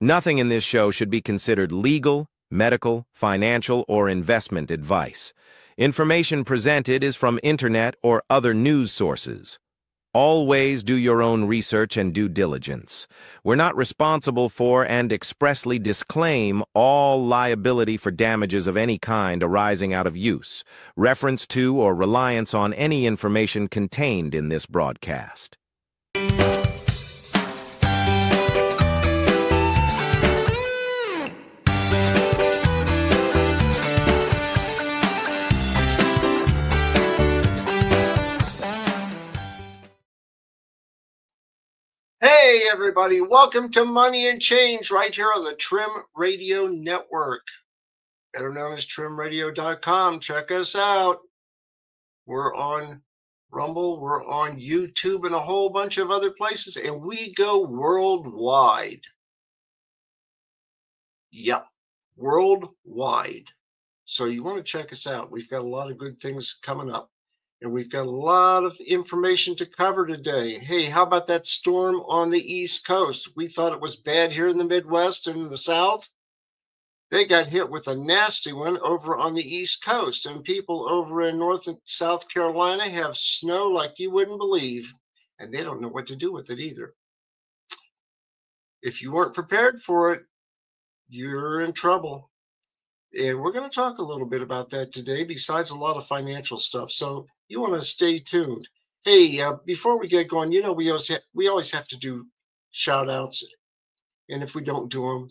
Nothing in this show should be considered legal, medical, financial, or investment advice. Information presented is from internet or other news sources. Always do your own research and due diligence. We're not responsible for and expressly disclaim all liability for damages of any kind arising out of use, reference to, or reliance on any information contained in this broadcast. Hey everybody, welcome to Money and Change right here on the Trim Radio Network, better known as trimradio.com. Check us out. We're on Rumble, we're on YouTube, and a whole bunch of other places, and we go worldwide. Yep, worldwide. So you want to check us out. We've got a lot of good things coming up. And we've got a lot of information to cover today. Hey, how about that storm on the East Coast? We thought it was bad here in the Midwest and in the South. They got hit with a nasty one over on the East Coast. And people over in North and South Carolina have snow like you wouldn't believe. And they don't know what to do with it either. If you weren't prepared for it, you're in trouble. And we're going to talk a little bit about that today, besides a lot of financial stuff. So you want to stay tuned. Hey, before we get going, you know, we always have to do shout outs. And if we don't do them,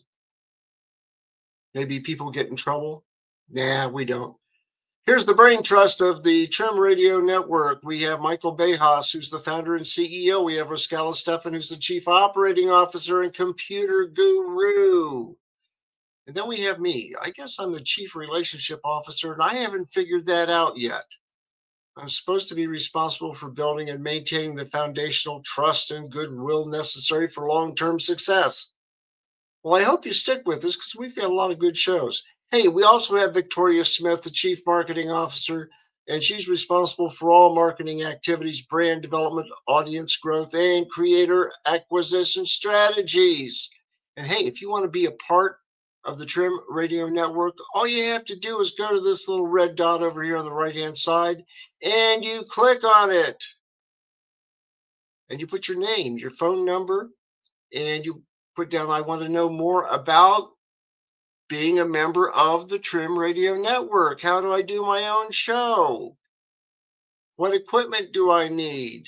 maybe people get in trouble. Nah, we don't. Here's the brain trust of the Trim Radio Network. We have Michael Bejas, who's the founder and CEO. We have Roscala Stefan, who's the chief operating officer and computer guru. And then we have me. I guess I'm the chief relationship officer, and I haven't figured that out yet. I'm supposed to be responsible for building and maintaining the foundational trust and goodwill necessary for long-term success. Well, I hope you stick with us because we've got a lot of good shows. Hey, we also have Victoria Smith, the chief marketing officer, and she's responsible for all marketing activities, brand development, audience growth, and creator acquisition strategies. And hey, if you want to be a part of the Trim Radio Network, all you have to do is go to this little red dot over here on the right-hand side, and you click on it. And you put your name, your phone number, and you put down, I want to know more about being a member of the Trim Radio Network. How do I do my own show? What equipment do I need?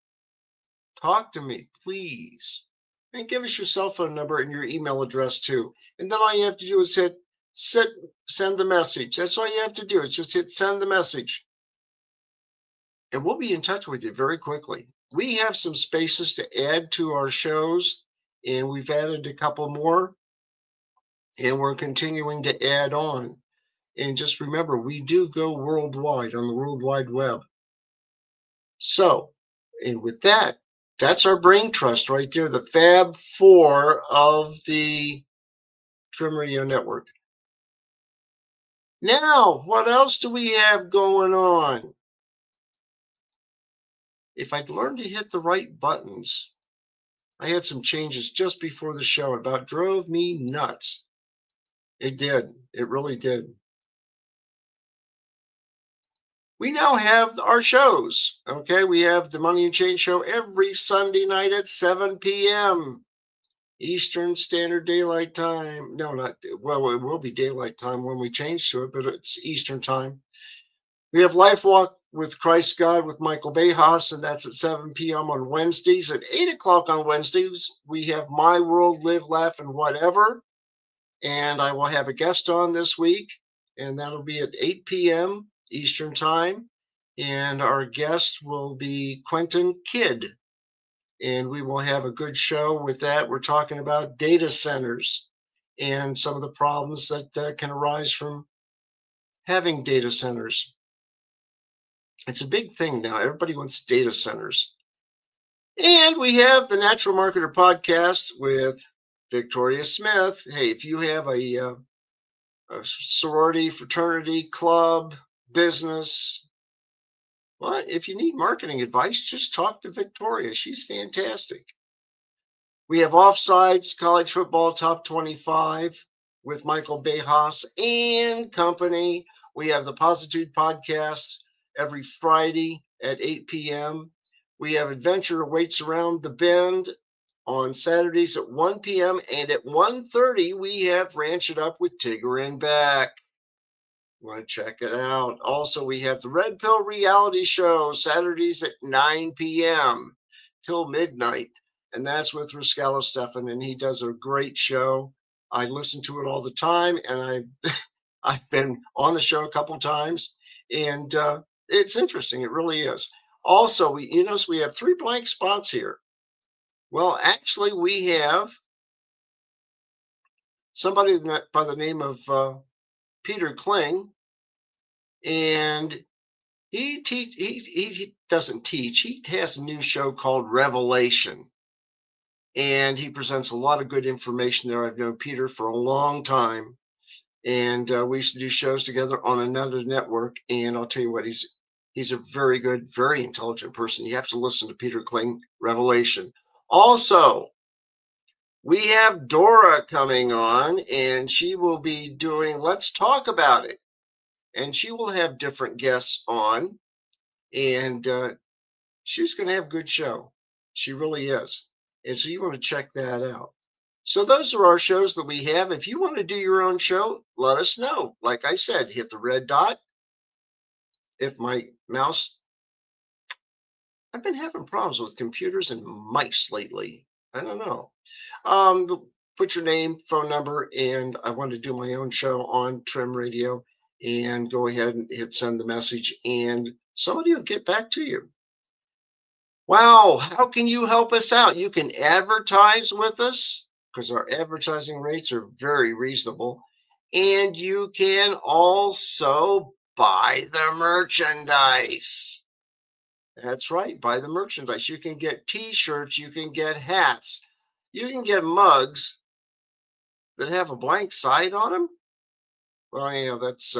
Talk to me, please. And give us your cell phone number and your email address too. And then all you have to do is hit send the message. That's all you have to do. It's just hit send the message. And we'll be in touch with you very quickly. We have some spaces to add to our shows, and we've added a couple more, and we're continuing to add on. And just remember, we do go worldwide on the World Wide Web. So, and with that, that's our brain trust right there, the Fab Four of the Trim Radio Network. Now, what else do we have going on? If I'd learned to hit the right buttons, I had some changes just before the show. It about drove me nuts. It did. It really did. We now have our shows, okay? We have the Money and Change show every Sunday night at 7 p.m. Eastern Standard Daylight Time. No, well, it will be daylight time when we change to it, but it's Eastern time. We have Life Walk with Christ God with Michael Bejas, and that's at 7 p.m. on Wednesdays. At 8 o'clock on Wednesdays, we have My World, Live, Laugh, and Whatever. And I will have a guest on this week, and that'll be at 8 p.m. Eastern time, and our guest will be Quentin Kidd, and we will have a good show with that. We're talking about data centers and some of the problems that can arise from having data centers. It's a big thing now. Everybody wants data centers. And we have the Natural Marketer podcast with Victoria Smith. Hey, if you have a sorority, fraternity, club, business, well, if you need marketing advice, just talk to Victoria. She's fantastic. We have Offsides, College Football Top 25 with Michael Bejas and company. We have the Positude Podcast every Friday at 8 p.m. We have Adventure Awaits Around the Bend on Saturdays at 1 p.m. And at 1:30, we have Ranch It Up with Tigger and Beck. Want to check it out. Also, we have the Red Pill Reality Show Saturdays at 9 p.m. till midnight. And that's with Rascalo Stefan, and he does a great show. I listen to it all the time, and I've been on the show a couple times, and it's interesting. It really is. Also, you notice we have 3 blank spots here. Well, actually, we have somebody by the name of Peter Kling, and he doesn't teach. He has a new show called Revelation, and he presents a lot of good information there. I've known Peter for a long time, and we used to do shows together on another network. And I'll tell you what, he's a very good, very intelligent person. You have to listen to Peter Kling, Revelation. Also, we have Dora coming on, and she will be doing Let's Talk About It. And she will have different guests on, and she's going to have a good show. She really is. And so you want to check that out. So those are our shows that we have. If you want to do your own show, let us know. Like I said, hit the red dot. If my mouse, I've been having problems with computers and mice lately. I don't know. Put your name, phone number, and I want to do my own show on Trim Radio. And go ahead and hit send the message, and somebody will get back to you. Wow, how can you help us out? You can advertise with us because our advertising rates are very reasonable. And you can also buy the merchandise. That's right, buy the merchandise. You can get t-shirts, you can get hats, you can get mugs that have a blank side on them. Well, that's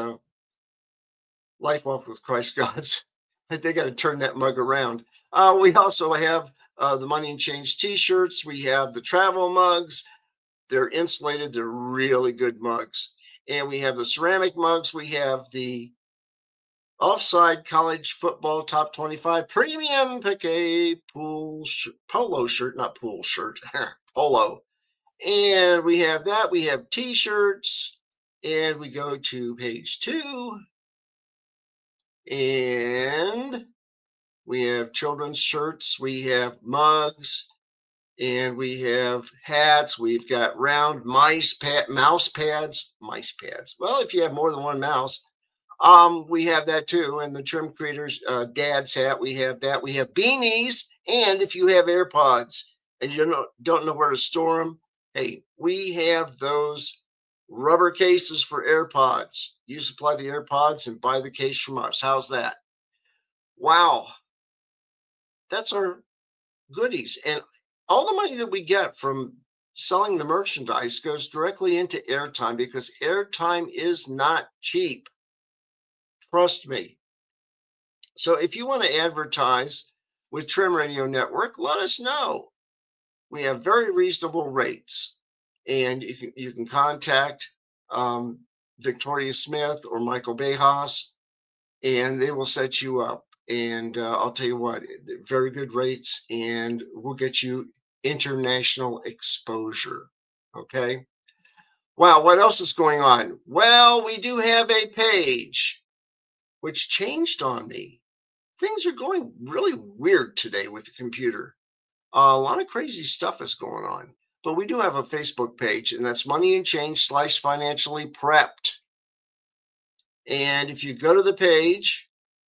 Life Walk with Christ Gods. They got to turn that mug around. We also have the Money and Change t-shirts. We have the travel mugs. They're insulated. They're really good mugs. And we have the ceramic mugs. We have the Offside College Football Top 25 Premium Piqué polo shirt, not pool shirt, polo. And we have that. We have t-shirts. And we go to page 2. And we have children's shirts. We have mugs. And we have hats. We've got round mouse pads. Well, if you have more than one mouse, we have that too. And the Trim Creators dad's hat, we have that. We have beanies. And if you have AirPods and you don't know where to store them, hey, we have those rubber cases for AirPods. You supply the AirPods and buy the case from us. How's that? Wow. That's our goodies. And all the money that we get from selling the merchandise goes directly into airtime, because airtime is not cheap. Trust me. So if you want to advertise with Trim Radio Network, let us know. We have very reasonable rates, and you can contact Victoria Smith or Michael Bejas, and they will set you up. And I'll tell you what, very good rates, and we'll get you international exposure. Okay. Wow. What else is going on? Well, we do have a page which changed on me. Things are going really weird today with the computer. A lot of crazy stuff is going on, but we do have a Facebook page, and that's Money and Change / Financially Prepped. And if you go to the page,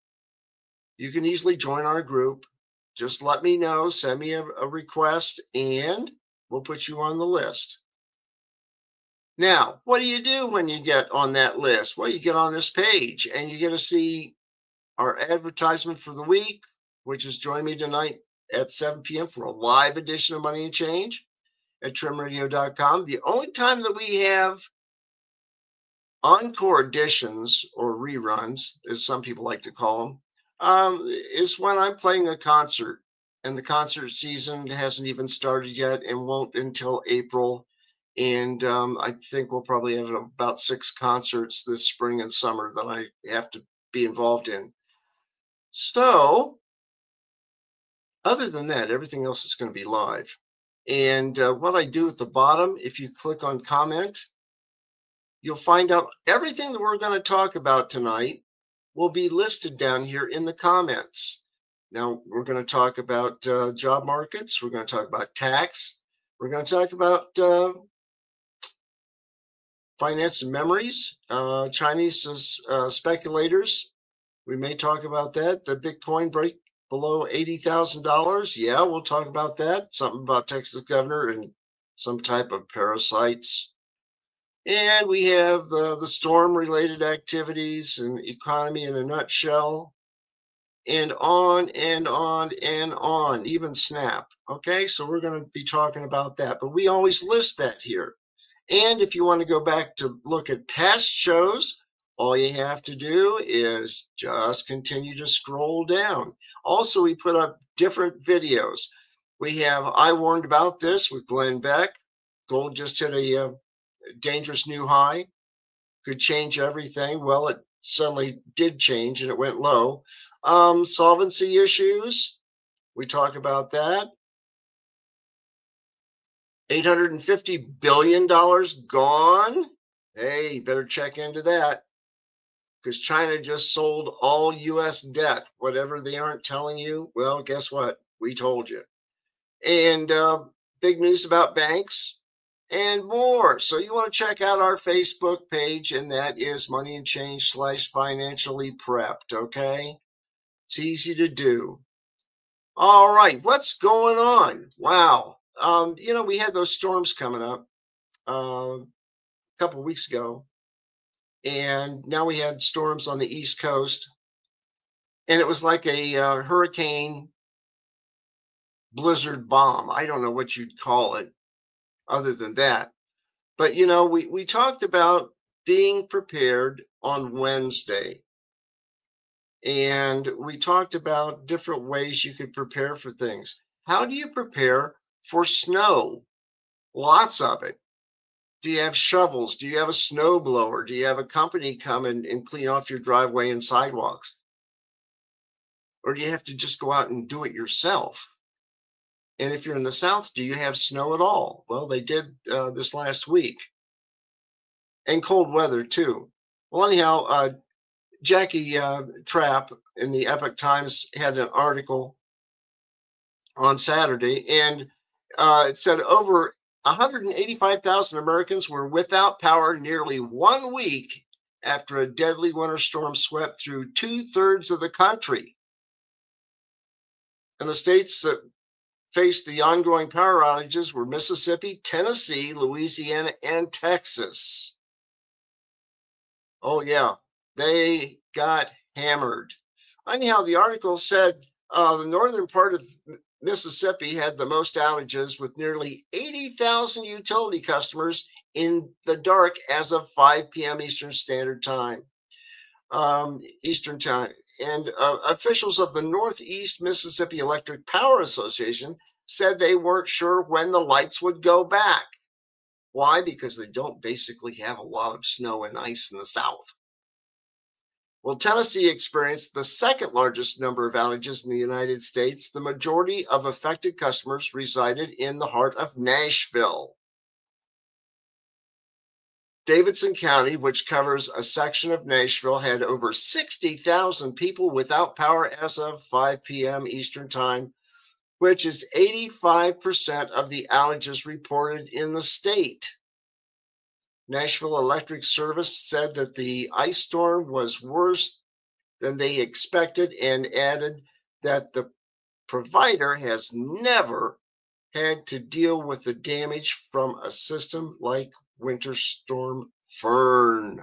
you can easily join our group. Just let me know, send me a request, and we'll put you on the list. Now, what do you do when you get on that list? Well, you get on this page, and you get to see our advertisement for the week, which is join me tonight at 7 p.m. for a live edition of Money and Change at trimradio.com. The only time that we have encore editions, or reruns, as some people like to call them, is when I'm playing a concert. and the concert season hasn't even started yet and won't until April. And I think we'll probably have about 6 concerts this spring and summer that I have to be involved in. So, other than that, everything else is going to be live. And what I do at the bottom, if you click on comment, you'll find out everything that we're going to talk about tonight will be listed down here in the comments. Now, we're going to talk about job markets. We're going to talk about tax. We're going to talk about finance and memories, Chinese speculators. We may talk about that. The Bitcoin break below $80,000. Yeah, we'll talk about that. Something about Texas governor and some type of parasites. And we have the storm-related activities and economy in a nutshell. And on and on and on, even SNAP. Okay, so we're going to be talking about that. But we always list that here. And if you want to go back to look at past shows, all you have to do is just continue to scroll down. Also, we put up different videos. We have I Warned About This with Glenn Beck. Gold just hit a dangerous new high. Could change everything. Well, it suddenly did change and it went low. Solvency issues. We talk about that. $850 billion gone. Hey, you better check into that because China just sold all U.S. debt. Whatever they aren't telling you, well, guess what? We told you. And big news about banks and more. So you want to check out our Facebook page, and that is Money and Change /financially prepped. Okay, it's easy to do. All right, what's going on? Wow. We had those storms coming up a couple of weeks ago, and now we had storms on the East Coast, and it was like a hurricane blizzard bomb. I don't know what you'd call it other than that. But, we talked about being prepared on Wednesday, and we talked about different ways you could prepare for things. How do you prepare for snow? Lots of it. Do you have shovels? Do you have a snow blower? Do you have a company come and clean off your driveway and sidewalks? Or do you have to just go out and do it yourself? And if you're in the South, do you have snow at all? Well, they did this last week. And cold weather, too. Well, anyhow, Jackie Trapp in the Epoch Times had an article on Saturday, and it said over 185,000 Americans were without power nearly 1 week after a deadly winter storm swept through 2/3 of the country. And the states that faced the ongoing power outages were Mississippi, Tennessee, Louisiana, and Texas. Oh, yeah, they got hammered. Anyhow, the article said the northern part of Mississippi had the most outages, with nearly 80,000 utility customers in the dark as of 5 p.m. Eastern Standard Time. Eastern Time. And officials of the Northeast Mississippi Electric Power Association said they weren't sure when the lights would go back. Why? Because they don't basically have a lot of snow and ice in the South. Well, Tennessee experienced the second largest number of outages in the United States. The majority of affected customers resided in the heart of Nashville. Davidson County, which covers a section of Nashville, had over 60,000 people without power as of 5 p.m. Eastern Time, which is 85% of the outages reported in the state. Nashville Electric Service said that the ice storm was worse than they expected and added that the provider has never had to deal with the damage from a system like Winter Storm Fern.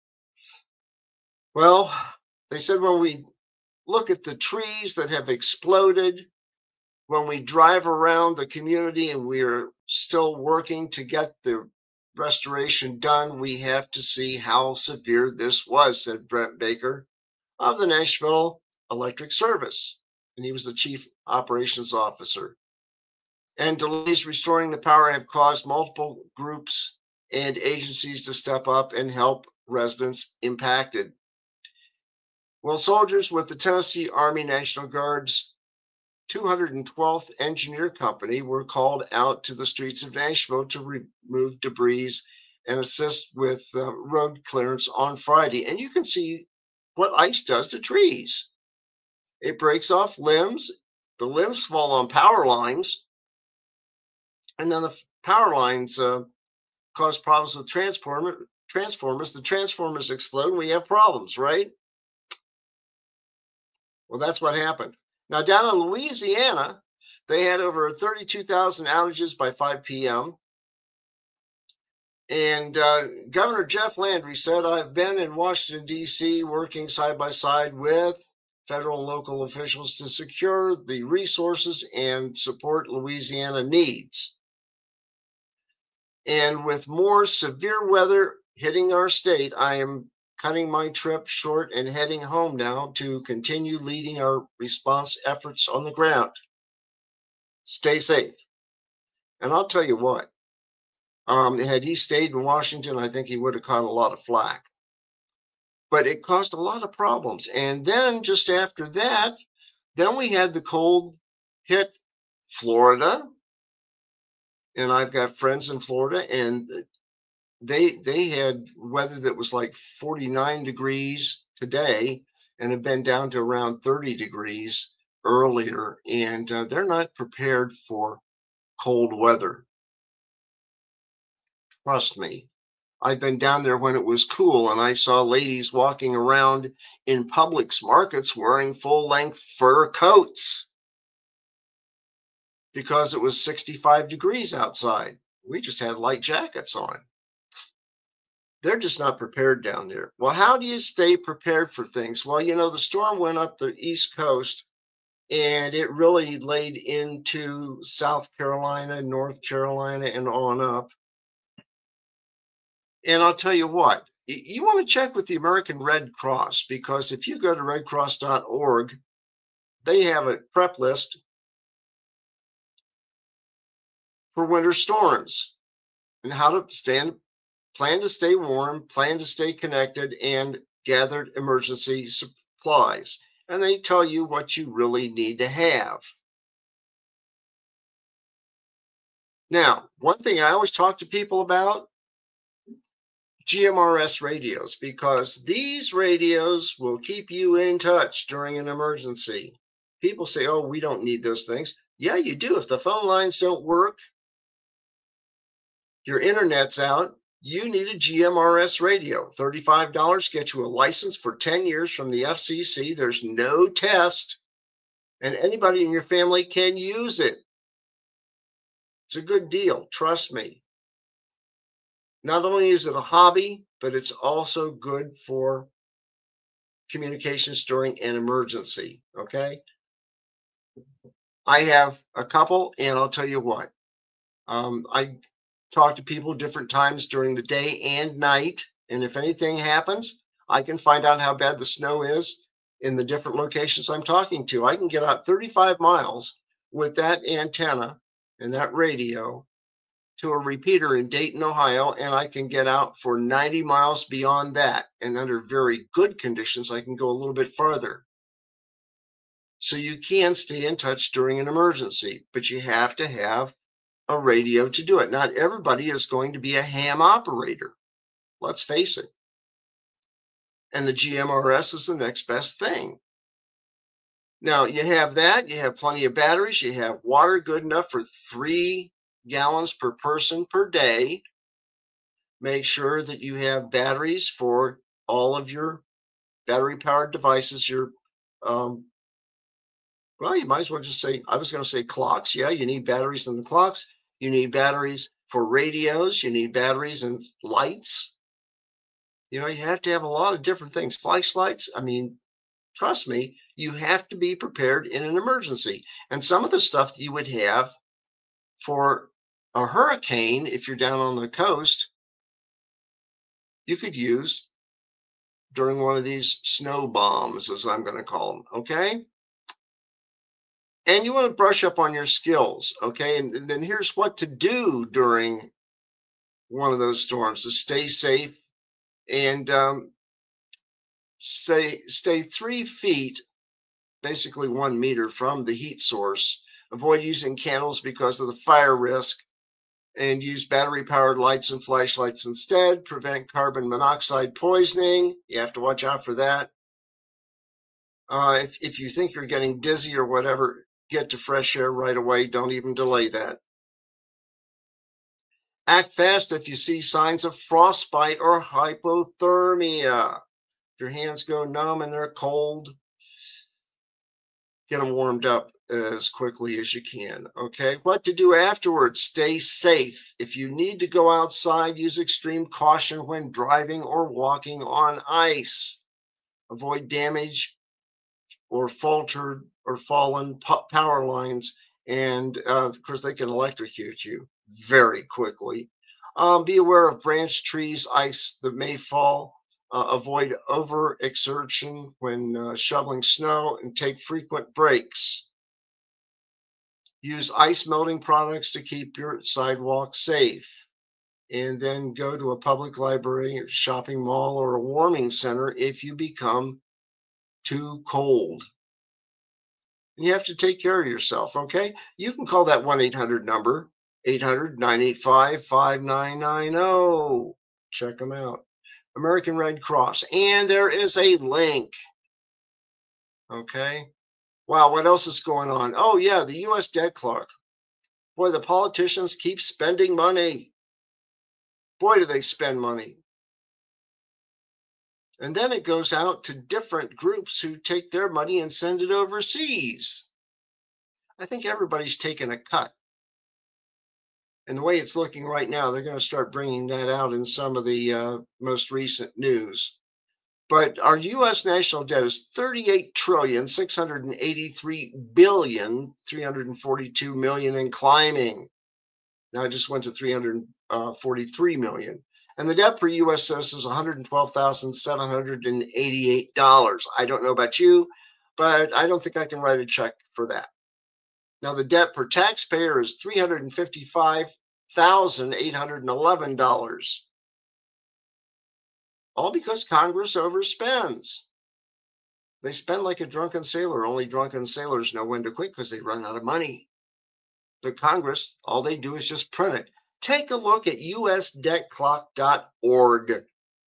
Well, they said when we look at the trees that have exploded, when we drive around the community and we're still working to get the restoration done, we have to see how severe this was, said Brent Baker of the Nashville Electric Service. And he was the chief operations officer. And delays restoring the power have caused multiple groups and agencies to step up and help residents impacted. Well, soldiers with the Tennessee Army National Guard's 212th Engineer Company were called out to the streets of Nashville to remove debris and assist with road clearance on Friday. And you can see what ice does to trees. It breaks off limbs. The limbs fall on power lines. And then the power lines cause problems with transformers. The transformers explode and we have problems, right? Well, that's what happened. Now, down in Louisiana, they had over 32,000 outages by 5 p.m. And Governor Jeff Landry said, I've been in Washington, D.C., working side by side with federal and local officials to secure the resources and support Louisiana needs. And with more severe weather hitting our state, I am cutting my trip short and heading home now to continue leading our response efforts on the ground. Stay safe. And I'll tell you what, had he stayed in Washington, I think he would have caught a lot of flack. But it caused a lot of problems. And then just after that, then we had the cold hit Florida. And I've got friends in Florida, and they had weather that was like 49 degrees today and have been down to around 30 degrees earlier. And they're not prepared for cold weather. Trust me. I've been down there when it was cool, and I saw ladies walking around in Publix markets wearing full-length fur coats because it was 65 degrees outside. We just had light jackets on. They're just not prepared down there. Well, how do you stay prepared for things? Well, you know, the storm went up the East Coast, and it really laid into South Carolina, North Carolina, and on up. And I'll tell you what, you want to check with the American Red Cross, because if you go to redcross.org, they have a prep list for winter storms and how to plan to stay warm, plan to stay connected, and gathered emergency supplies. And they tell you what you really need to have. Now, one thing I always talk to people about, GMRS radios, because these radios will keep you in touch during an emergency. People say, oh, we don't need those things. Yeah, you do. If the phone lines don't work, your internet's out, you need a GMRS radio. $35 gets you a license for 10 years from the FCC. There's no test, and anybody in your family can use it. It's a good deal, trust me. Not only is it a hobby, but it's also good for communications during an emergency, okay? I have a couple, and I'll tell you what. I talk to people different times during the day and night, and if anything happens, I can find out how bad the snow is in the different locations I'm talking to. I can get out 35 miles with that antenna and that radio to a repeater in Dayton, Ohio, and I can get out for 90 miles beyond that. And under very good conditions, I can go a little bit farther. So you can stay in touch during an emergency, but you have to have a radio to do it. Not everybody is going to be a ham operator. Let's face it. And the GMRS is the next best thing. Now, you have that. You have plenty of batteries. You have water good enough for 3 gallons per person per day. Make sure that you have batteries for all of your battery-powered devices. Your, well, you might as well just say, I was going to say clocks. Yeah, you need batteries in the clocks. You need batteries for radios. You need batteries and lights. You know, you have to have a lot of different things. Flashlights. I mean, trust me, you have to be prepared in an emergency. And some of the stuff that you would have for a hurricane, if you're down on the coast, you could use during one of these snow bombs, as I'm going to call them. Okay. And you want to brush up on your skills, okay? And then here's what to do during one of those storms to stay safe and stay 3 feet, basically 1 meter from the heat source. Avoid using candles because of the fire risk, and use battery-powered lights and flashlights instead. Prevent carbon monoxide poisoning. You have to watch out for that. If you think you're getting dizzy or whatever, get to fresh air right away. Don't even delay that. Act fast if you see signs of frostbite or hypothermia. If your hands go numb and they're cold, get them warmed up as quickly as you can. Okay. What to do afterwards? Stay safe. If you need to go outside, use extreme caution when driving or walking on ice. Avoid damage or faltered or fallen power lines. And of course, they can electrocute you very quickly. Be aware of branch, trees, ice that may fall. Avoid overexertion when shoveling snow, and take frequent breaks. Use ice melting products to keep your sidewalk safe. And then go to a public library, or shopping mall, or a warming center if you become too cold. And you have to take care of yourself, okay? You can call that 1-800 number, 800-985-5990. Check them out. American Red Cross. And there is a link. Okay. Wow, what else is going on? Oh, yeah, the U.S. debt clock. Boy, the politicians keep spending money. Boy, do they spend money. And then it goes out to different groups who take their money and send it overseas. I think everybody's taking a cut. And the way it's looking right now, they're going to start bringing that out in some of the most recent news. But our U.S. national debt is $38,683,342,000,000 and climbing. Now it just went to 343 million. And the debt per U.S. citizen is $112,788. I don't know about you, but I don't think I can write a check for that. Now the debt per taxpayer is $355,811. All because Congress overspends. They spend like a drunken sailor. Only drunken sailors know when to quit because they run out of money. But Congress, all they do is just print it. Take a look at usdebtclock.org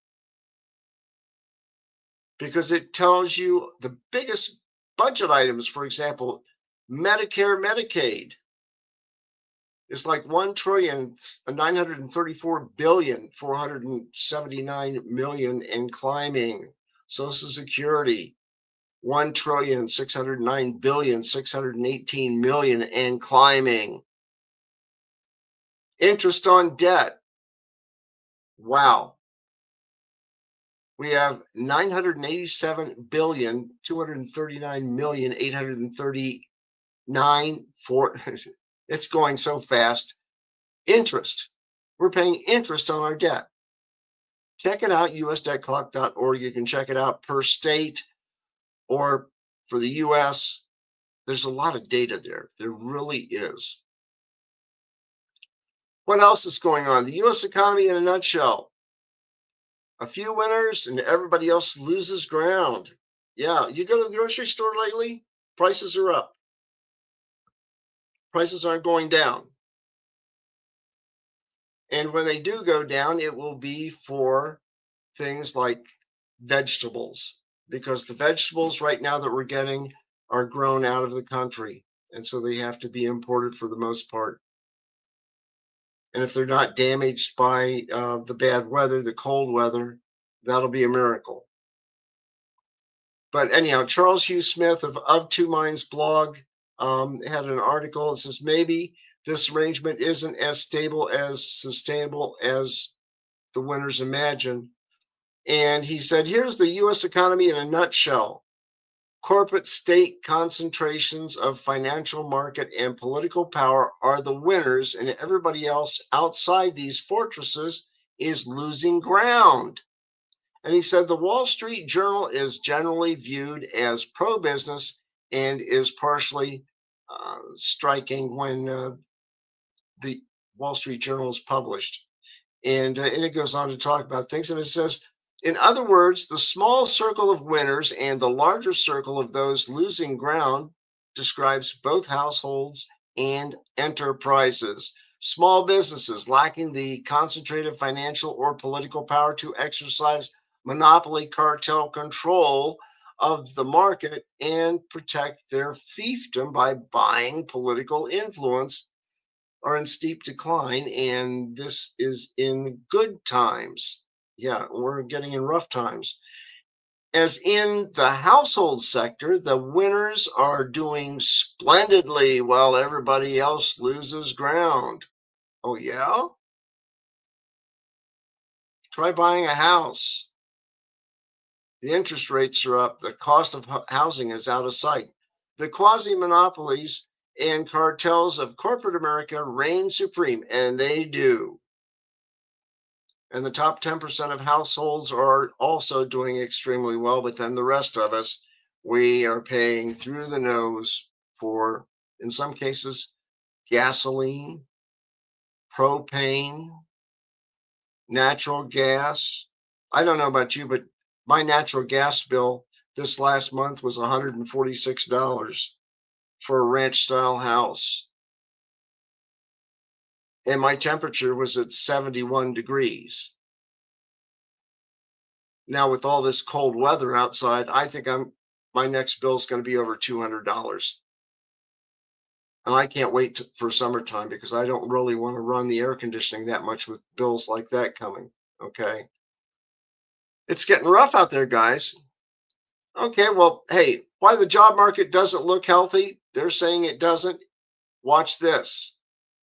because it tells you the biggest budget items. For example, Medicare, Medicaid is like $1,934,479,000,000 and climbing. Social Security, $1,609,618,000,000 and climbing. Interest on debt. Wow. We have $987,239,839,000,839 It's going so fast. Interest. We're paying interest on our debt. Check it out, usdebtclock.org. You can check it out per state or for the U.S. There's a lot of data there. There really is. What else is going on? The U.S. economy in a nutshell. A few winners and everybody else loses ground. Yeah, you go to the grocery store lately, prices are up. Prices aren't going down. And when they do go down, it will be for things like vegetables, because the vegetables right now that we're getting are grown out of the country. And so they have to be imported for the most part. And if they're not damaged by the bad weather, the cold weather, that'll be a miracle. But anyhow, Charles Hugh Smith of Two Minds blog had an article that says maybe this arrangement isn't as stable, as sustainable as the winners imagine. And he said, here's the U.S. economy in a nutshell. Corporate state concentrations of financial market and political power are the winners, and everybody else outside these fortresses is losing ground. And he said the Wall Street Journal is generally viewed as pro-business and is partially striking when the Wall Street Journal is published. And it goes on to talk about things. And it says, in other words, the small circle of winners and the larger circle of those losing ground describes both households and enterprises. Small businesses lacking the concentrated financial or political power to exercise monopoly cartel control of the market and protect their fiefdom by buying political influence are in steep decline, and this is in good times. Yeah, we're getting in rough times. As in the household sector, the winners are doing splendidly while everybody else loses ground. Oh, yeah? Try buying a house. The interest rates are up. The cost of housing is out of sight. The quasi monopolies and cartels of corporate America reign supreme, and they do. And the top 10% of households are also doing extremely well, but then the rest of us, we are paying through the nose for, in some cases, gasoline, propane, natural gas. I don't know about you, but my natural gas bill this last month was $146 for a ranch style house. And my temperature was at 71 degrees. Now, with all this cold weather outside, I think my next bill is going to be over $200. And I can't wait for summertime because I don't really want to run the air conditioning that much with bills like that coming. Okay. It's getting rough out there, guys. Okay, well, hey, why the job market doesn't look healthy? They're saying it doesn't. Watch this.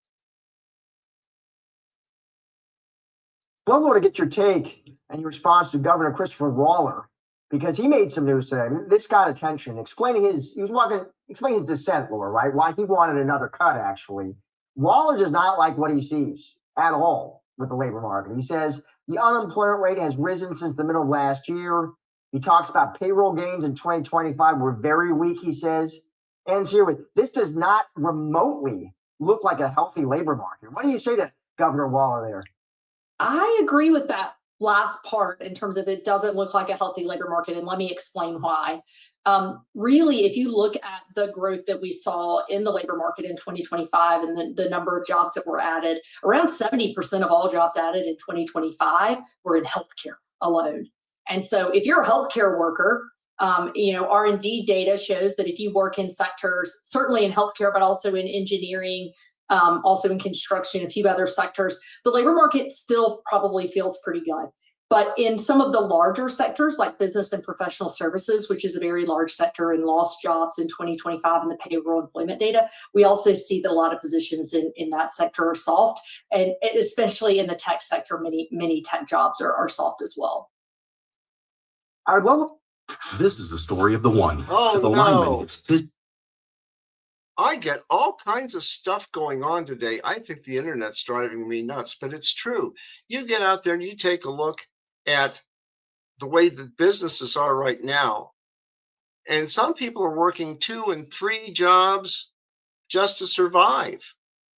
Well, I want to get your take and your response to Governor Christopher Waller, because he made some news today. This got attention, explaining his dissent, Laura, right? Why he wanted another cut, actually. Waller does not like what he sees at all with the labor market. He says the unemployment rate has risen since the middle of last year. He talks about payroll gains in 2025 were very weak, he says. Ends here with, this does not remotely look like a healthy labor market. What do you say to Governor Waller there? I agree with that last part in terms of it doesn't look like a healthy labor market, and let me explain why. Really, if you look at the growth that we saw in the labor market in 2025 and the number of jobs that were added, around 70% of all jobs added in 2025 were in healthcare alone. And so if you're a healthcare worker, our Indeed data shows that if you work in sectors, certainly in healthcare, but also in engineering, also in construction, a few other sectors, the labor market still probably feels pretty good. But in some of the larger sectors like business and professional services, which is a very large sector and lost jobs in 2025 in the payroll employment data, we also see that a lot of positions in that sector are soft. And especially in the tech sector, many tech jobs are soft as well. I would love. This is the story of the one. Oh, The no. lineman. I get all kinds of stuff going on today. I think the internet's driving me nuts, but it's true. You get out there and you take a look at the way the businesses are right now. And some people are working 2 and 3 jobs just to survive.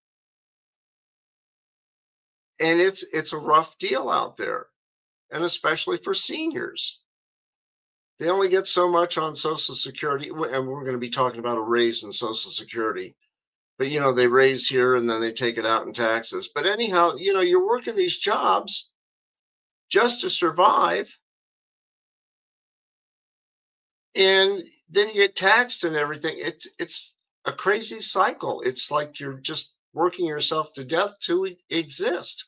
And it's a rough deal out there, and especially for seniors. They only get so much on Social Security, and we're going to be talking about a raise in Social Security. But, they raise here and then they take it out in taxes. But anyhow, you're working these jobs just to survive. And then you get taxed and everything. It's a crazy cycle. It's like you're just working yourself to death to exist.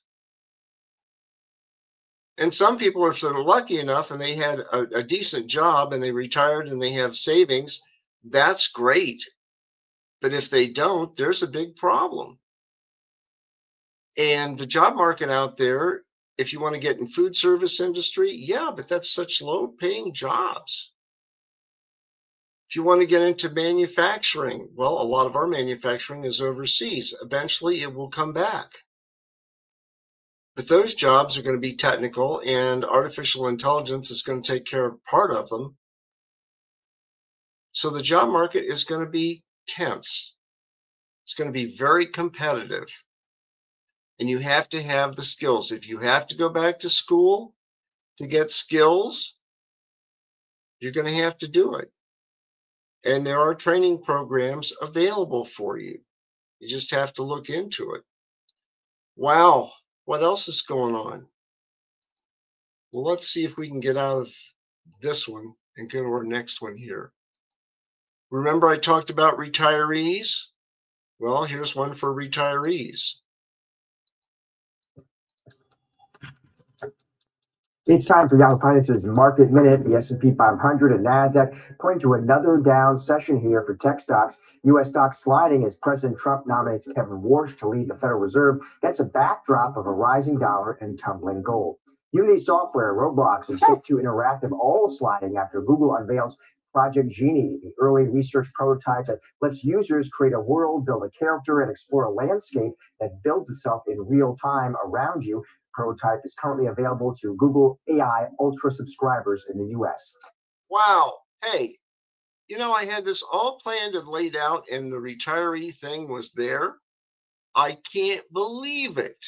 And some people are sort of lucky enough and they had a decent job and they retired and they have savings. That's great. But if they don't, there's a big problem. And the job market out there, if you want to get in food service industry, yeah, but that's such low paying jobs. If you want to get into manufacturing, well, a lot of our manufacturing is overseas. Eventually it will come back. But those jobs are going to be technical, and artificial intelligence is going to take care of part of them. So the job market is going to be tense. It's going to be very competitive. And you have to have the skills. If you have to go back to school to get skills, you're going to have to do it. And there are training programs available for you. You just have to look into it. Wow. What else is going on? Well, let's see if we can get out of this one and go to our next one here. Remember I talked about retirees? Well, here's one for retirees. It's time for Yahoo Finance's Market Minute. The S&P 500 and NASDAQ pointing to another down session here for tech stocks. U.S. stocks sliding as President Trump nominates Kevin Warsh to lead the Federal Reserve. That's a backdrop of a rising dollar and tumbling gold. Unity Software, Roblox, and Take-Two Interactive all sliding after Google unveils Project Genie, the early research prototype that lets users create a world, build a character, and explore a landscape that builds itself in real time around you. Prototype is currently available to Google AI Ultra subscribers in the US. Wow. Hey, I had this all planned and laid out, and the retiree thing was there. I can't believe it.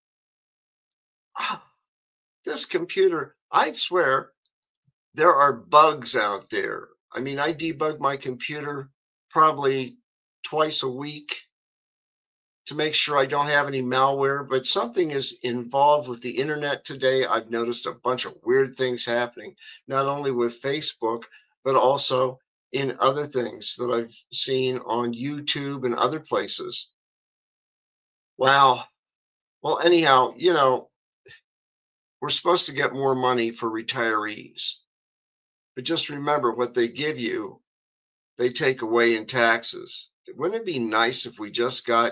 This computer, I'd swear there are bugs out there. I mean, I debug my computer probably twice a week to make sure I don't have any malware, but something is involved with the internet today. I've noticed a bunch of weird things happening, not only with Facebook, but also in other things that I've seen on YouTube and other places. Wow. Well, anyhow, we're supposed to get more money for retirees, but just remember what they give you, they take away in taxes. Wouldn't it be nice if we just got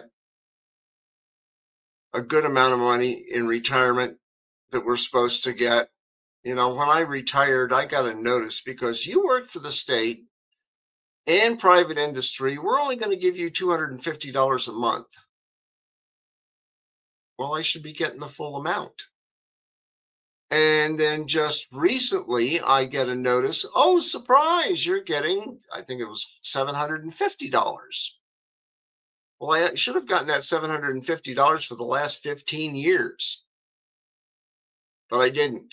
a good amount of money in retirement that we're supposed to get? When I retired, I got a notice because you work for the state and private industry. We're only going to give you $250 a month. Well, I should be getting the full amount. And then just recently, I get a notice, oh, surprise, you're getting, I think it was $750. Well, I should have gotten that $750 for the last 15 years, but I didn't.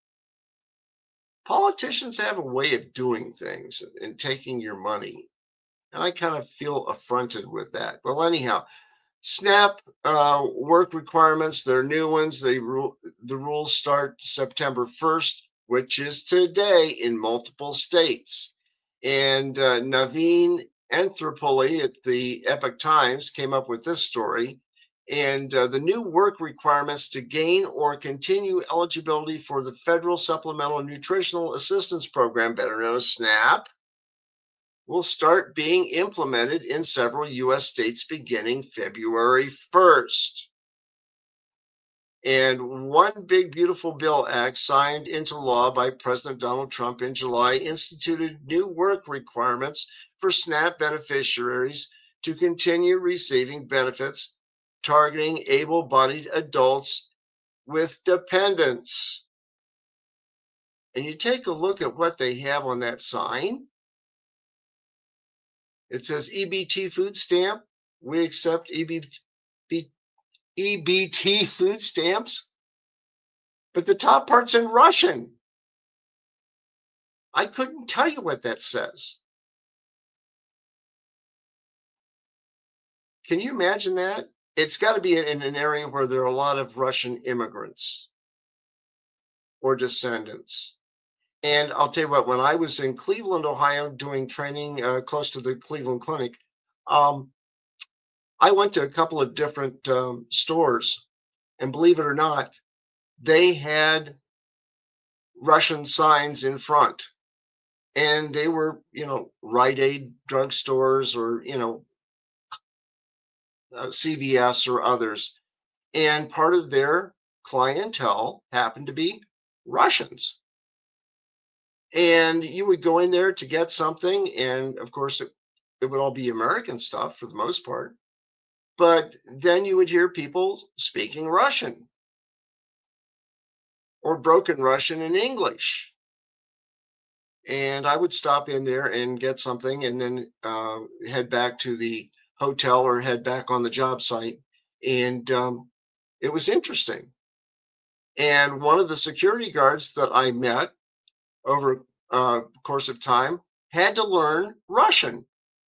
Politicians have a way of doing things and taking your money, and I kind of feel affronted with that. Well, anyhow, SNAP work requirements, they're new ones. The rules start September 1st, which is today in multiple states. And Naveen Anthropoli at the Epoch Times came up with this story. And the new work requirements to gain or continue eligibility for the Federal Supplemental Nutritional Assistance Program, better known as SNAP, will start being implemented in several U.S. states beginning February 1st. And one big, beautiful bill act signed into law by President Donald Trump in July instituted new work requirements for SNAP beneficiaries to continue receiving benefits targeting able-bodied adults with dependents. And you take a look at what they have on that sign. It says EBT food stamp. We accept EBT food stamps. But the top part's in Russian. I couldn't tell you what that says. Can you imagine that? It's got to be in an area where there are a lot of Russian immigrants or descendants. And I'll tell you what, when I was in Cleveland, Ohio, doing training close to the Cleveland Clinic, I went to a couple of different stores, and believe it or not, they had Russian signs in front. And they were, Rite Aid drugstores or, CVS or others. And part of their clientele happened to be Russians. And you would go in there to get something, and of course it would all be American stuff for the most part, but then you would hear people speaking Russian or broken Russian and English. And I would stop in there and get something and then head back to the hotel or head back on the job site. And it was interesting. And one of the security guards that I met over a course of time had to learn Russian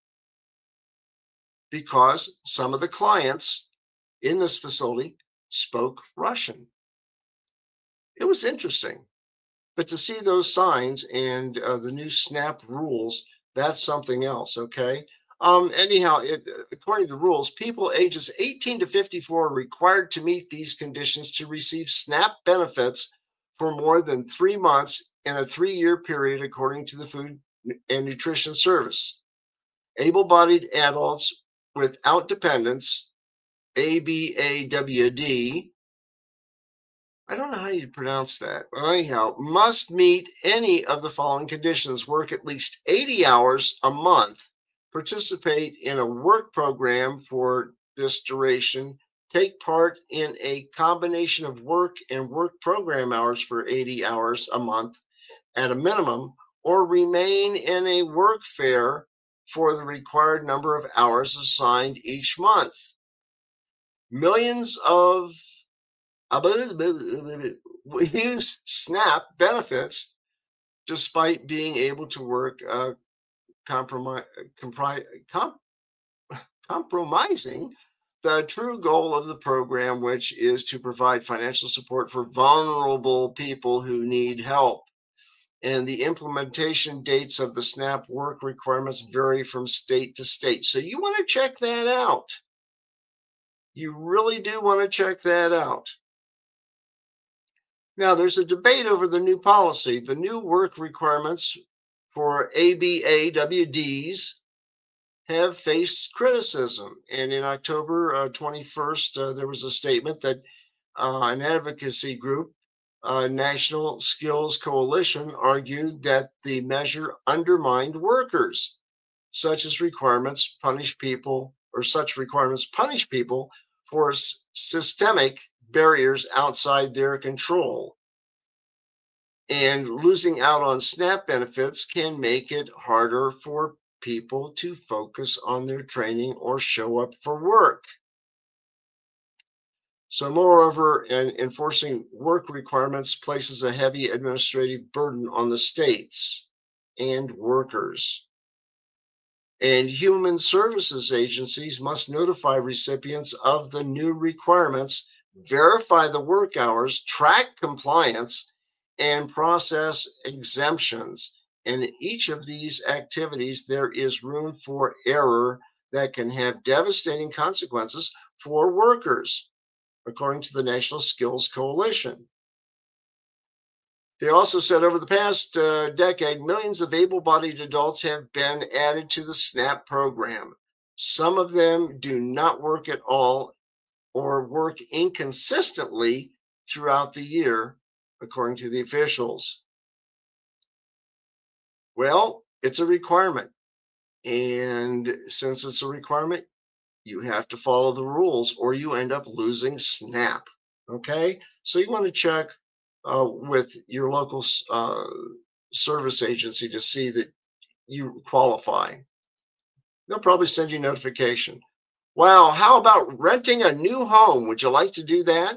because some of the clients in this facility spoke Russian. It was interesting. But to see those signs and the new SNAP rules, that's something else, okay? Anyhow, according to the rules, people ages 18 to 54 are required to meet these conditions to receive SNAP benefits for more than 3 months in a 3-year period, according to the Food and Nutrition Service. Able-bodied adults without dependents, ABAWD, I don't know how you pronounce that. Anyhow, must meet any of the following conditions: work at least 80 hours a month, participate in a work program for this duration, take part in a combination of work and work program hours for 80 hours a month at a minimum, or remain in a work fair for the required number of hours assigned each month. Millions of use SNAP benefits despite being able to work, compromising the true goal of the program, which is to provide financial support for vulnerable people who need help. And the implementation dates of the SNAP work requirements vary from state to state. So you want to check that out. You really do want to check that out. Now, there's a debate over the new policy. The new work requirements for ABAWDs have faced criticism. And in October 21st, there was a statement that an advocacy group, National Skills Coalition, argued that the measure undermined workers. Such requirements punish people for systemic barriers outside their control. And losing out on SNAP benefits can make it harder for people to focus on their training or show up for work. So moreover, enforcing work requirements places a heavy administrative burden on the states and workers. And human services agencies must notify recipients of the new requirements, verify the work hours, track compliance, and process exemptions. And in each of these activities, there is room for error that can have devastating consequences for workers, according to the National Skills Coalition. They also said over the past decade, millions of able-bodied adults have been added to the SNAP program. Some of them do not work at all or work inconsistently throughout the year, according to the officials. Well, it's a requirement. And since it's a requirement, you have to follow the rules or you end up losing SNAP. Okay? So you want to check with your local service agency to see that you qualify. They'll probably send you notification. Wow, how about renting a new home? Would you like to do that?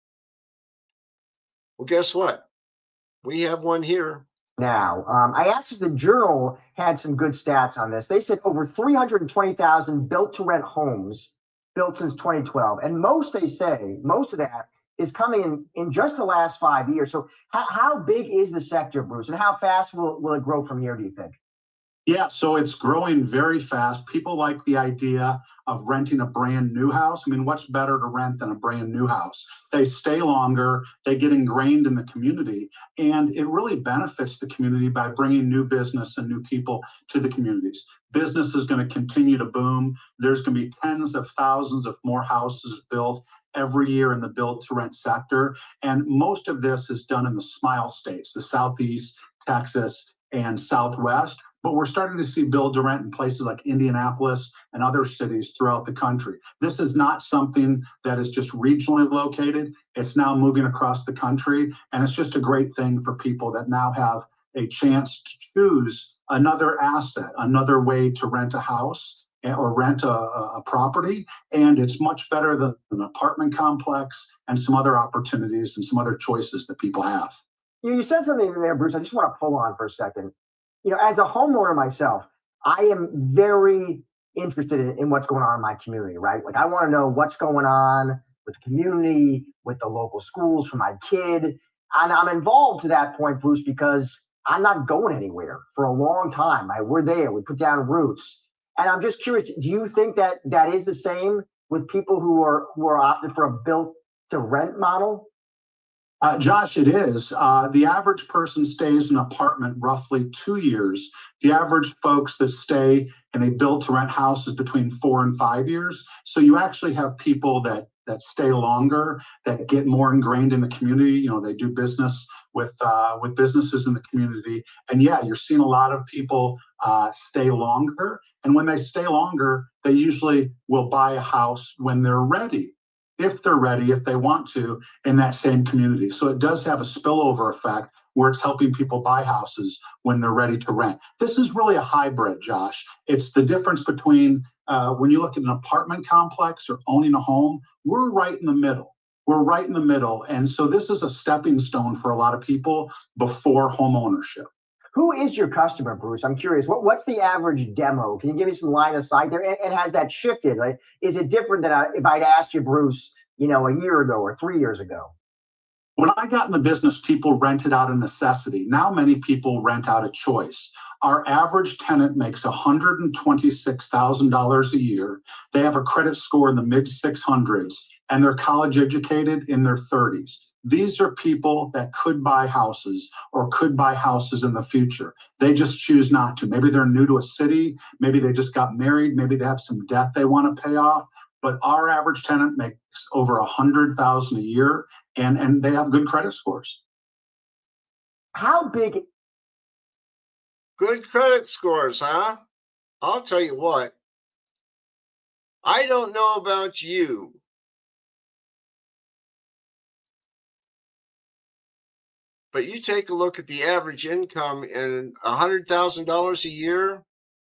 Well, guess what? We have one here. Now, I asked if the Journal had some good stats on this. They said over 320,000 built-to-rent homes built since 2012. And most of that is coming in just the last 5 years. So how big is the sector, Bruce, and how fast will it grow from here, do you think? Yeah, so it's growing very fast. People like the idea of renting a brand new house. I mean, what's better to rent than a brand new house? They stay longer, they get ingrained in the community, and it really benefits the community by bringing new business and new people to the communities. Business is going to continue to boom. There's going to be tens of thousands of more houses built every year in the build-to-rent sector, and most of this is done in the Smile States, the Southeast, Texas, and Southwest. But we're starting to see build-to-rent in places like Indianapolis and other cities throughout the country. This is not something that is just regionally located. It's now moving across the country, and it's just a great thing for people that now have a chance to choose another asset, another way to rent a house or rent a property, and it's much better than an apartment complex and some other opportunities and some other choices that people have. You said something there, Bruce. I just want to pull on for a second. As a homeowner myself, I am very interested in what's going on in my community, right? Like, I want to know what's going on with the community, with the local schools for my kid. And I'm involved to that point, Bruce, because I'm not going anywhere for a long time. We're there. We put down roots. And I'm just curious, do you think that is the same with people who are opting for a built to rent model? Josh, it is. The average person stays in an apartment roughly 2 years. The average folks that stay in a build-to-rent house is between 4 and 5 years. So you actually have people that stay longer, that get more ingrained in the community. They do business with businesses in the community. And yeah, you're seeing a lot of people stay longer. And when they stay longer, they usually will buy a house when they're ready. If they're ready, if they want to, in that same community. So it does have a spillover effect where it's helping people buy houses when they're ready to rent. This is really a hybrid, Josh. It's the difference between when you look at an apartment complex or owning a home, we're right in the middle. We're right in the middle. And so this is a stepping stone for a lot of people before home ownership. Who is your customer, Bruce? I'm curious. What's the average demo? Can you give me some line of sight there? And has that shifted? Like, is it different than if I'd asked you, Bruce, a year ago or 3 years ago? When I got in the business, people rented out a necessity. Now many people rent out a choice. Our average tenant makes $126,000 a year. They have a credit score in the mid 600s, and they're college educated in their 30s. These are people that could buy houses or could buy houses in the future. They just choose not to. Maybe they're new to a city. Maybe they just got married. Maybe they have some debt they want to pay off. But our average tenant makes over $100,000 a year, and they have good credit scores. How big? Good credit scores, huh? I'll tell you what. I don't know about you, but you take a look at the average income in $100,000 a year,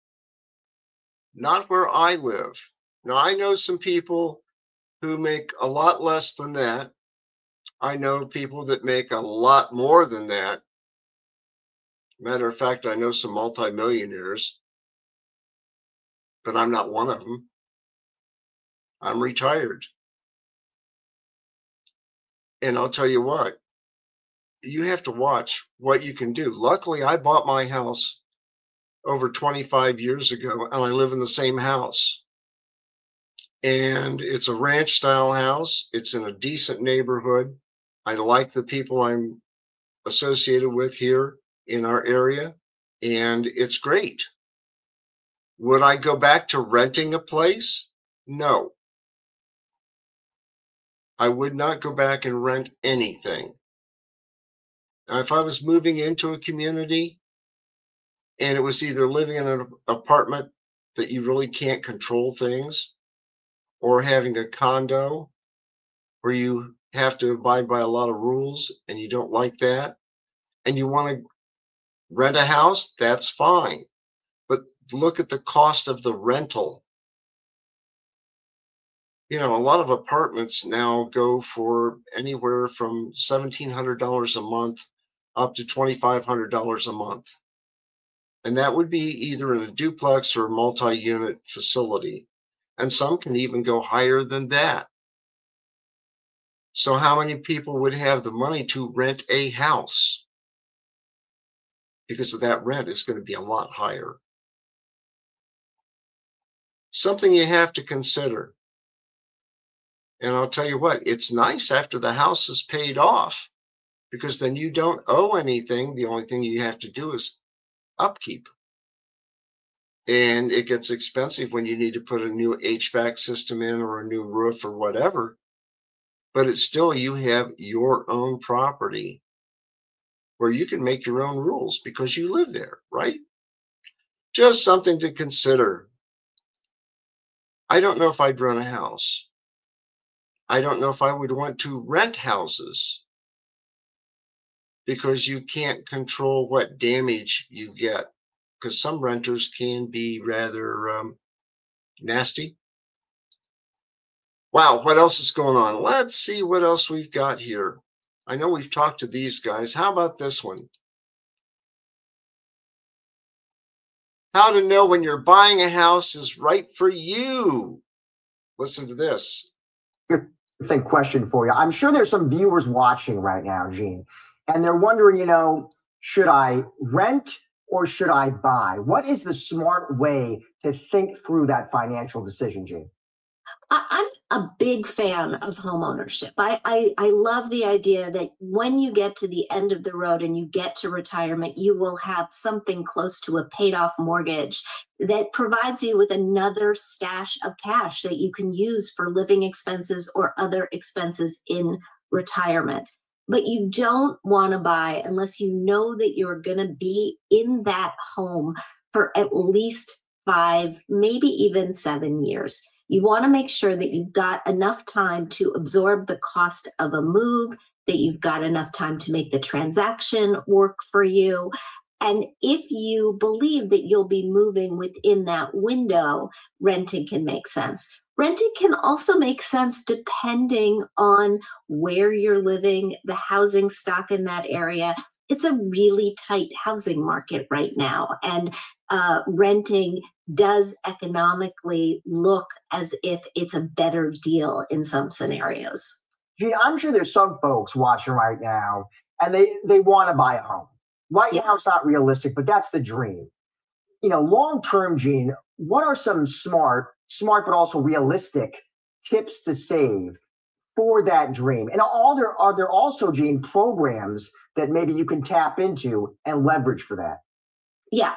not where I live. Now, I know some people who make a lot less than that. I know people that make a lot more than that. Matter of fact, I know some multimillionaires, but I'm not one of them. I'm retired. And I'll tell you what, you have to watch what you can do. Luckily, I bought my house over 25 years ago, and I live in the same house. And it's a ranch style house. It's in a decent neighborhood. I like the people I'm associated with here in our area, and it's great. Would I go back to renting a place? No. I would not go back and rent anything. Now, if I was moving into a community and it was either living in an apartment that you really can't control things, or having a condo where you have to abide by a lot of rules and you don't like that, and you want to rent a house, that's fine. But look at the cost of the rental. A lot of apartments now go for anywhere from $1,700 a month up to $2,500 a month. And that would be either in a duplex or a multi-unit facility. And some can even go higher than that. So how many people would have the money to rent a house? Because of that rent is going to be a lot higher. Something you have to consider. And I'll tell you what, it's nice after the house is paid off, because then you don't owe anything. The only thing you have to do is upkeep. And it gets expensive when you need to put a new HVAC system in or a new roof or whatever. But it's still, you have your own property where you can make your own rules because you live there, right? Just something to consider. I don't know if I'd rent a house. I don't know if I would want to rent houses, because you can't control what damage you get. Because some renters can be rather Nasty. Wow, what else is going on? Let's see what else we've got here. I know we've talked to these guys. How about this one? How to know when you're buying a house is right for you. Listen to this. Thing question for you. I'm sure there's some viewers watching right now, Gene, and they're wondering, should I rent or should I buy? What is the smart way to think through that financial decision, Gene? I'm a big fan of home ownership. I love the idea that when you get to the end of the road and you get to retirement, you will have something close to a paid off mortgage that provides you with another stash of cash that you can use for living expenses or other expenses in retirement. But you don't want to buy unless you know that you're going to be in that home for at least 5, maybe even 7 years. You want to make sure that you've got enough time to absorb the cost of a move, that you've got enough time to make the transaction work for you. And if you believe that you'll be moving within that window, renting can make sense. Renting can also make sense depending on where you're living, the housing stock in that area. It's a really tight housing market right now, and renting does economically look as if it's a better deal in some scenarios. Gene, I'm sure there's some folks watching right now and they want to buy a home. Right now, it's not realistic, but that's the dream. Long term, Gene, what are some smart, but also realistic tips to save for that dream? And are there also, Gene, programs that maybe you can tap into and leverage for that? Yeah,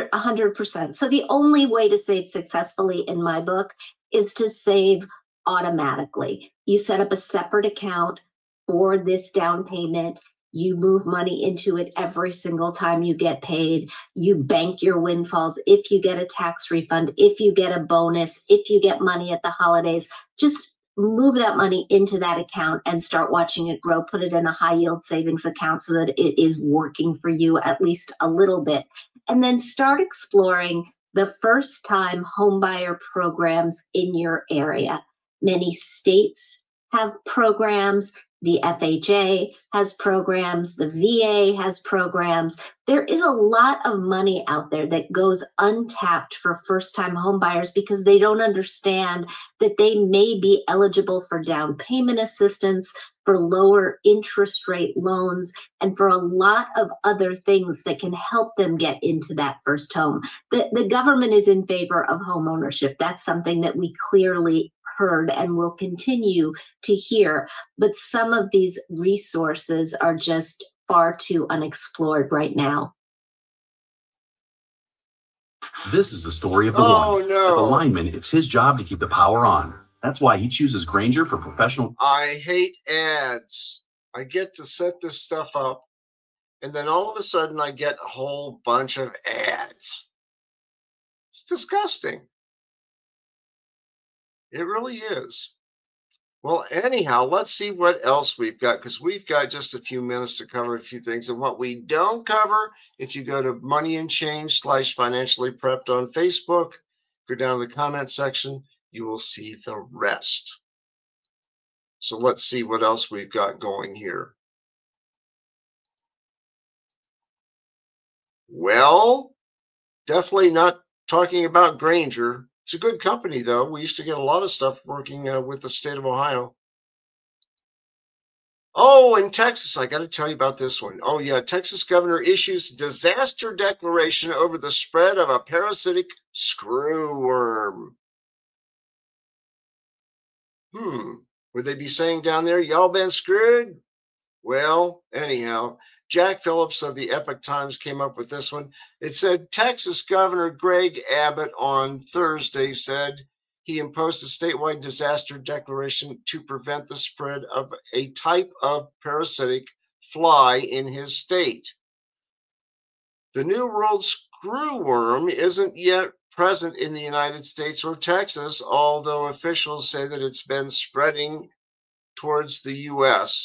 100%. So the only way to save successfully in my book is to save automatically. You set up a separate account for this down payment. You move money into it every single time you get paid. You bank your windfalls. If you get a tax refund, if you get a bonus, if you get money at the holidays, just move that money into that account and start watching it grow. Put it in a high yield savings account so that it is working for you at least a little bit. And then start exploring the first time homebuyer programs in your area. Many states have programs. The FHA has programs. The VA has programs. There is a lot of money out there that goes untapped for first-time homebuyers because they don't understand that they may be eligible for down payment assistance, for lower interest rate loans, and for a lot of other things that can help them get into that first home. The government is in favor of home ownership. That's something that we clearly heard and will continue to hear. But some of these resources are just far too unexplored right now. This is the story of the Oh, one. no. As a lineman, it's his job to keep the power on. That's why he chooses Grainger for professional. I hate ads. I get to set this stuff up, and then all of a sudden I get a whole bunch of ads. It's disgusting. It really is. Well, anyhow, let's see what else we've got, because we've got just a few minutes to cover a few things. And what we don't cover, if you go to Money and Change /Financially Prepped on Facebook, go down to the comment section, you will see the rest. So let's see what else we've got going here. Well, definitely not talking about Grainger. It's a good company, though. We used to get a lot of stuff working with the state of Ohio. Oh, in Texas, I got to tell you about this one. Oh, yeah, Texas governor issues disaster declaration over the spread of a parasitic screwworm. Would they be saying down there, y'all been screwed? Well, anyhow, Jack Phillips of the Epoch Times came up with this one. It said Texas Governor Greg Abbott on Thursday said he imposed a statewide disaster declaration to prevent the spread of a type of parasitic fly in his state. The New World screwworm isn't yet present in the United States or Texas, although officials say that it's been spreading towards the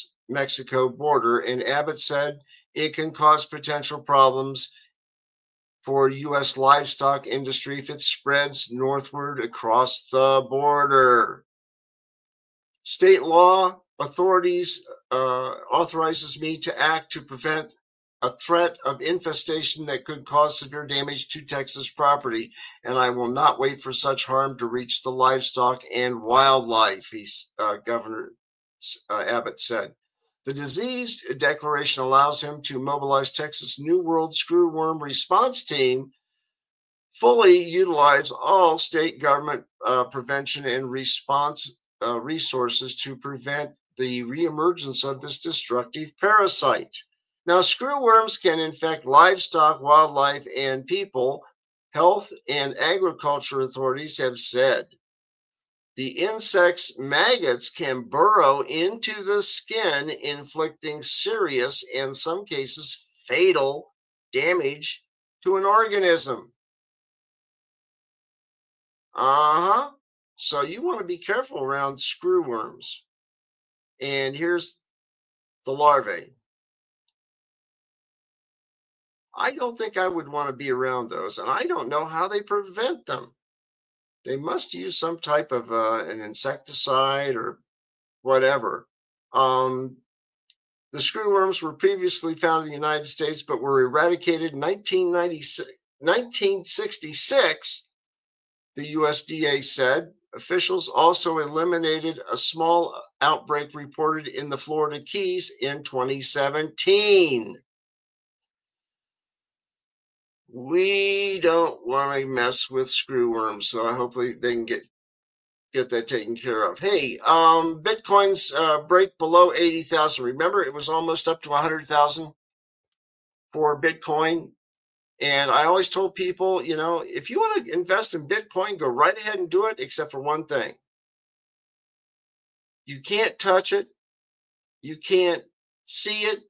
U.S.-Mexico border, and Abbott said it can cause potential problems for U.S. livestock industry if it spreads northward across the border. State law authorities authorizes me to act to prevent a threat of infestation that could cause severe damage to Texas property, and I will not wait for such harm to reach the livestock and wildlife, Governor Abbott said. The disease declaration allows him to mobilize Texas New World Screwworm Response Team, fully utilize all state government prevention and response resources to prevent the reemergence of this destructive parasite. Now, screwworms can infect livestock, wildlife, and people. Health and agriculture authorities have said the insect's maggots can burrow into the skin, inflicting serious, in some cases, fatal damage to an organism. So you want to be careful around screwworms. And here's the larvae. I don't think I would want to be around those, and I don't know how they prevent them. They must use some type of an insecticide or whatever. The screwworms were previously found in the United States, but were eradicated in 1966, the USDA said. Officials also eliminated a small outbreak reported in the Florida Keys in 2017. We don't want to mess with screwworms, so hopefully they can get that taken care of. Hey, Bitcoin's break below 80,000. Remember, it was almost up to 100,000 for Bitcoin. And I always told people, you know, if you want to invest in Bitcoin, go right ahead and do it, except for one thing. You can't touch it. You can't see it.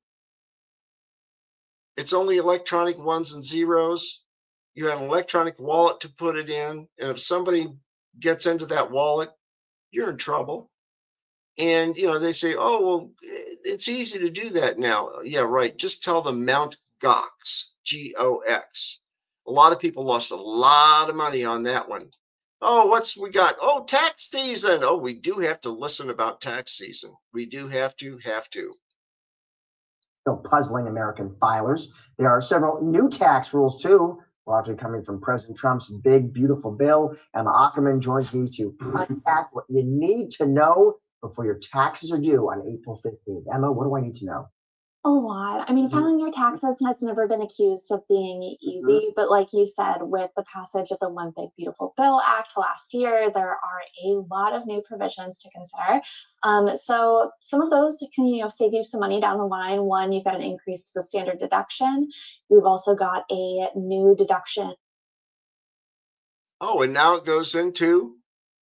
It's only electronic ones and zeros. You have an electronic wallet to put it in. And if somebody gets into that wallet, you're in trouble. And, you know, they say, oh, well, it's easy to do that now. Yeah, right. Just tell them Mount Gox. Gox. A lot of people lost a lot of money on that one. Oh, what's we got? Oh, tax season. Oh, we do have to listen about tax season. We do have to. Still puzzling American filers. There are several new tax rules too, largely coming from President Trump's big, beautiful bill. Emma Ackerman joins me to unpack what you need to know before your taxes are due on April 15th. Emma, what do I need to know? A lot. I mean, filing your taxes has never been accused of being easy, but like you said, with the passage of the One Big Beautiful Bill Act last year, there are a lot of new provisions to consider. So some of those can, you know, save you some money down the line. One, you've got an increase to the standard deduction. We've also got a new deduction. Oh, and now it goes into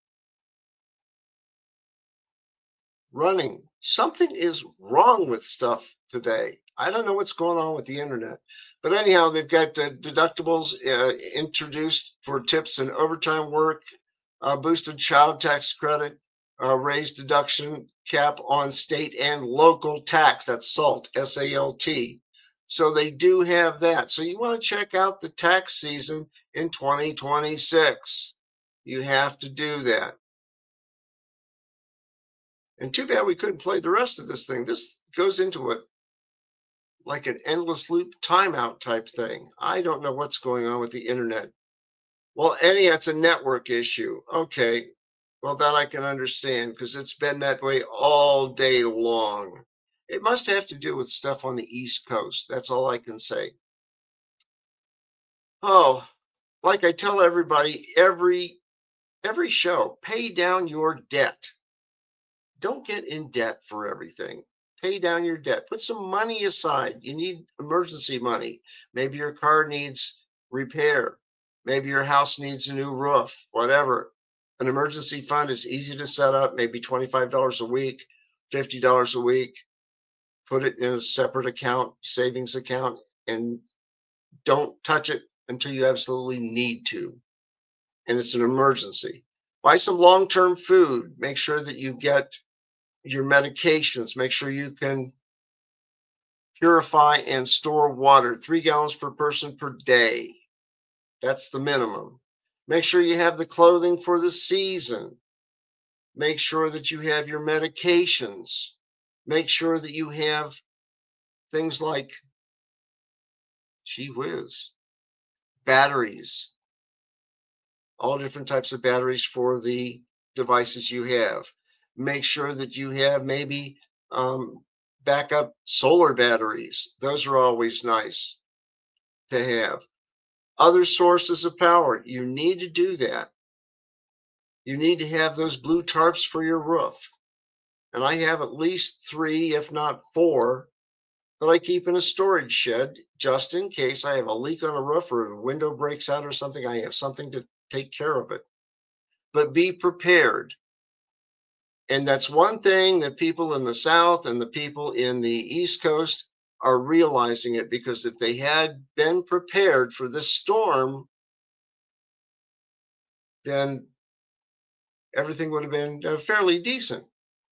running. Something is wrong with stuff today. I don't know what's going on with the internet. But anyhow, they've got deductibles introduced for tips and overtime work, boosted child tax credit, raised deduction cap on state and local tax. That's SALT, S-A-L-T. So they do have that. So you want to check out the tax season in 2026. You have to do that. And too bad we couldn't play the rest of this thing. This goes into it like an endless loop timeout type thing. I don't know what's going on with the internet. Well, anyhow, it's a network issue. Okay, well, that I can understand because it's been that way all day long. It must have to do with stuff on the East Coast. That's all I can say. Oh, like I tell everybody, every show, pay down your debt. Don't get in debt for everything. Pay down your debt. Put some money aside. You need emergency money. Maybe your car needs repair. Maybe your house needs a new roof, whatever. An emergency fund is easy to set up, maybe $25 a week, $50 a week. Put it in a separate account, savings account, and don't touch it until you absolutely need to. And it's an emergency. Buy some long-term food. Make sure that you get your medications. Make sure you can purify and store water, 3 gallons per person per day. That's the minimum. Make sure you have the clothing for the season. Make sure that you have your medications. Make sure that you have things like, gee whiz, batteries, all different types of batteries for the devices you have. Make sure that you have maybe backup solar batteries. Those are always nice to have. Other sources of power, you need to do that. You need to have those blue tarps for your roof. And I have at least 3, if not 4, that I keep in a storage shed just in case I have a leak on a roof or a window breaks out or something. I have something to take care of it. But be prepared. And that's one thing that people in the South and the people in the East Coast are realizing it, because if they had been prepared for this storm, then everything would have been fairly decent.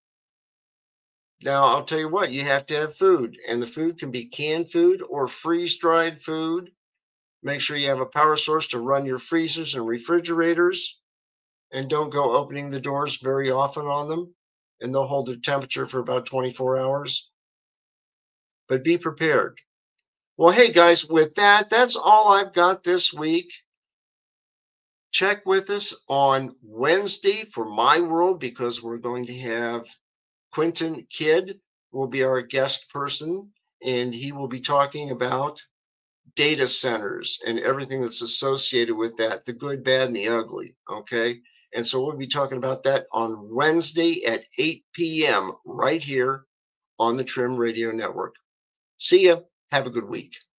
Now, I'll tell you what, you have to have food, and the food can be canned food or freeze-dried food. Make sure you have a power source to run your freezers and refrigerators, and don't go opening the doors very often on them, and they'll hold their temperature for about 24 hours. But be prepared. Well, hey guys, with that, that's all I've got this week. Check with us on Wednesday for My World, because we're going to have Quentin Kidd will be our guest person, and he will be talking about data centers and everything that's associated with that, the good, bad, and the ugly. Okay. And so we'll be talking about that on Wednesday at 8 p.m. right here on the Trim Radio Network. See ya. Have a good week.